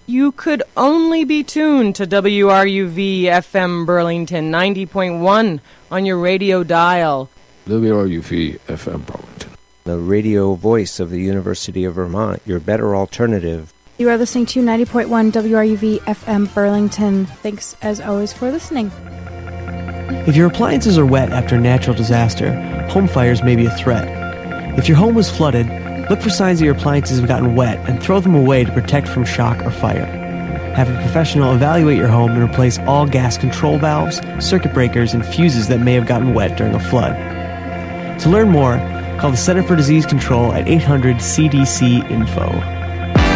You could only be tuned to WRUV FM Burlington 90.1 on your radio dial. WRUV FM Burlington, the radio voice of the University of Vermont, your better alternative. You are listening to 90.1 WRUV FM Burlington. Thanks, as always, for listening. If your appliances are wet after a natural disaster, home fires may be a threat. If your home was flooded, look for signs that your appliances have gotten wet and throw them away to protect from shock or fire. Have a professional evaluate your home and replace all gas control valves, circuit breakers, and fuses that may have gotten wet during a flood. To learn more, call the Center for Disease Control at 800-CDC-INFO.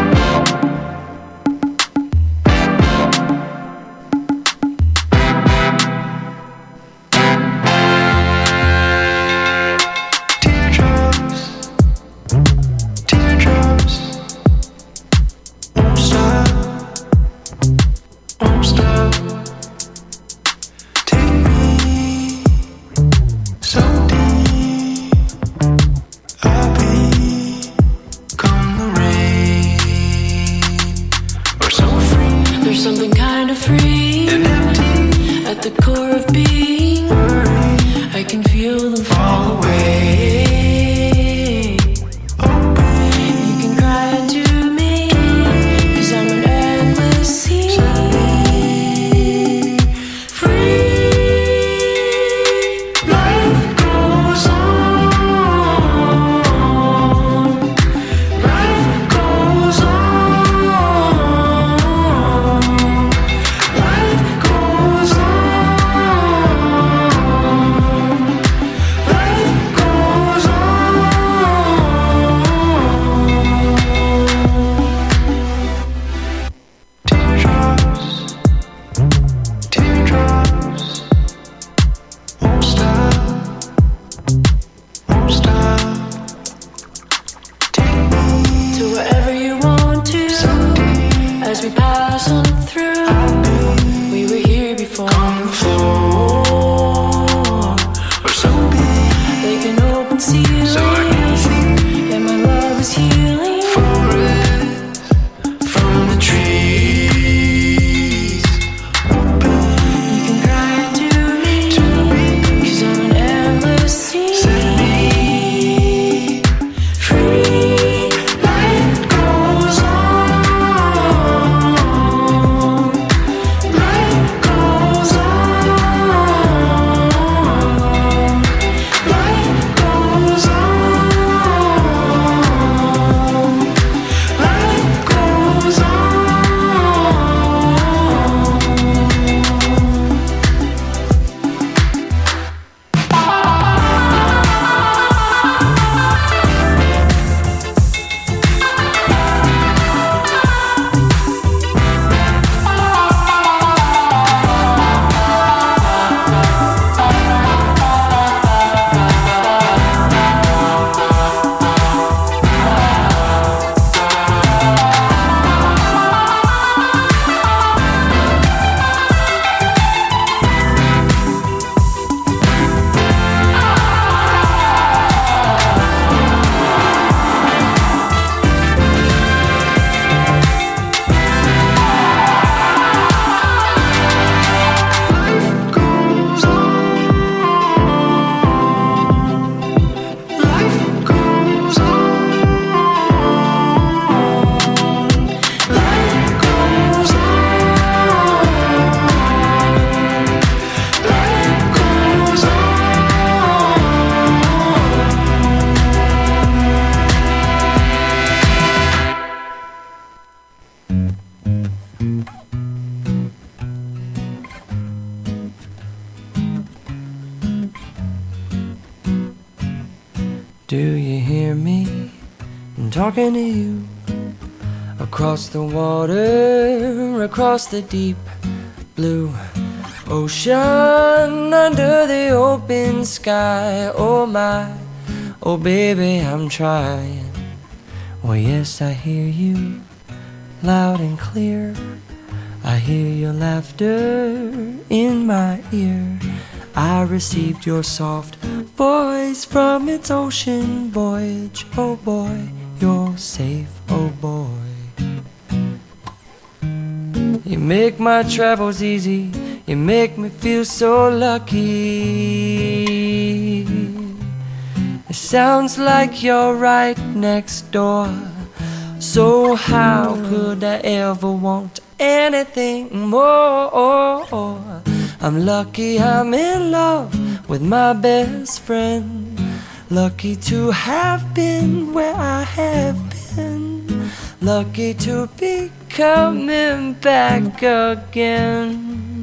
Do you hear me? I'm talking to you. Across the water, across the deep blue ocean, under the open sky. Oh my, oh baby, I'm trying. Well, yes, I hear you loud and clear. I hear your laughter in my ear. I received your soft voice from its ocean voyage. Oh boy, you're safe, oh boy. make my travels easy. You make me feel so lucky. It sounds like you're right next door. So how could I ever want anything more? I'm lucky I'm in love with my best friend. Lucky to have been where I have been. Lucky to be coming back again.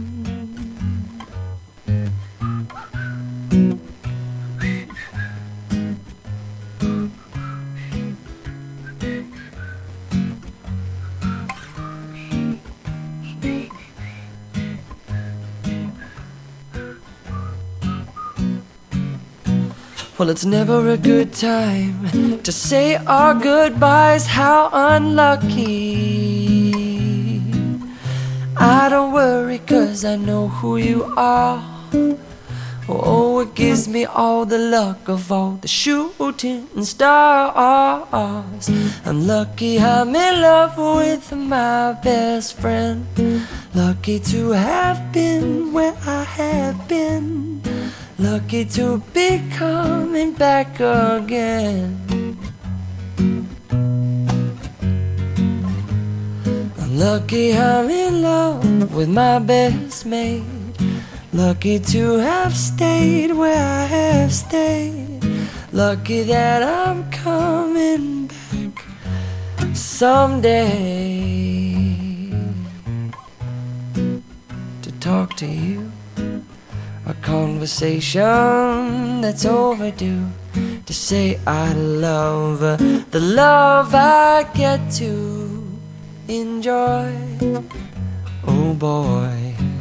Well, it's never a good time to say our goodbyes. How unlucky. I don't worry 'cause I know who you are. Oh, it gives me all the luck of all the shooting stars. I'm lucky I'm in love with my best friend. Lucky to have been where I have been. Lucky to be coming back again. I'm lucky I'm in love with my best mate. Lucky to have stayed where I have stayed. Lucky that I'm coming back someday to talk to you. A conversation that's overdue. To say I love her, the love I get to enjoy. Oh boy.